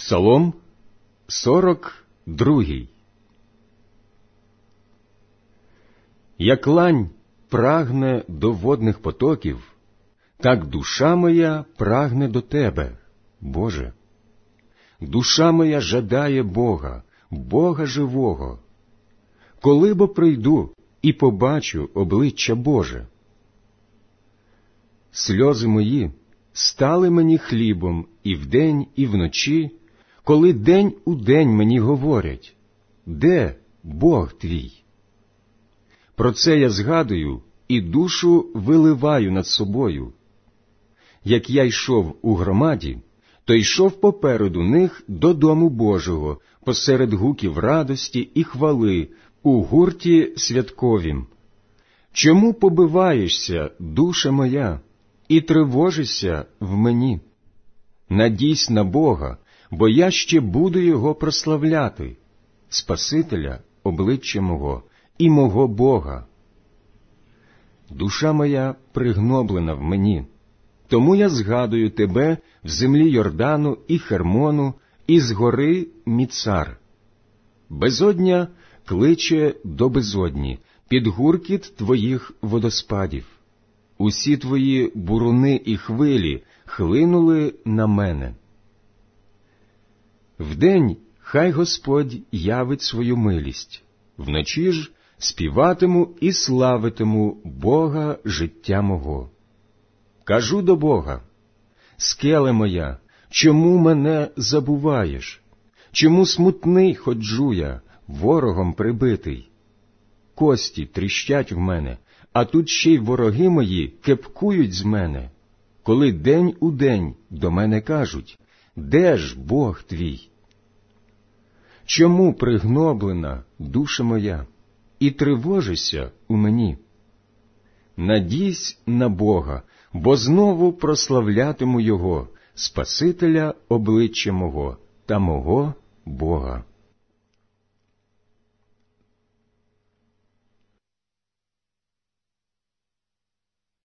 Псалом 42. Як лань прагне до водних потоків, так душа моя прагне до Тебе, Боже. Душа моя жадає Бога, Бога живого. Коли бо прийду і побачу обличчя Боже? Сльози мої стали мені хлібом і вдень, і вночі, коли день у день мені говорять: де Бог твій? Про це я згадую і душу виливаю над собою. Як я йшов у громаді, то йшов попереду них до дому Божого, посеред гуків радості і хвали, у гурті святковім. Чому побиваєшся, душа моя, і тривожишся в мені? Надійсь на Бога, бо я ще буду Його прославляти, Спасителя обличчя мого і мого Бога. Душа моя пригноблена в мені, тому я згадую Тебе в землі Йордану і Хермону, і з гори Міцар. Безодня кличе до безодні, під гуркіт Твоїх водоспадів. Усі Твої буруни і хвилі хлинули на мене. Вдень хай Господь явить свою милість, вночі ж співатиму і славитиму Бога життя мого. Кажу до Бога: скеле моя, чому мене забуваєш? Чому смутний ходжу я, ворогом прибитий? Кості тріщать в мене, а тут ще й вороги мої кепкують з мене, коли день у день до мене кажуть: де ж Бог твій? Чому пригноблена душа моя, і тривожишся у мені? Надійсь на Бога, бо знову прославлятиму Його, Спасителя обличчя мого та мого Бога.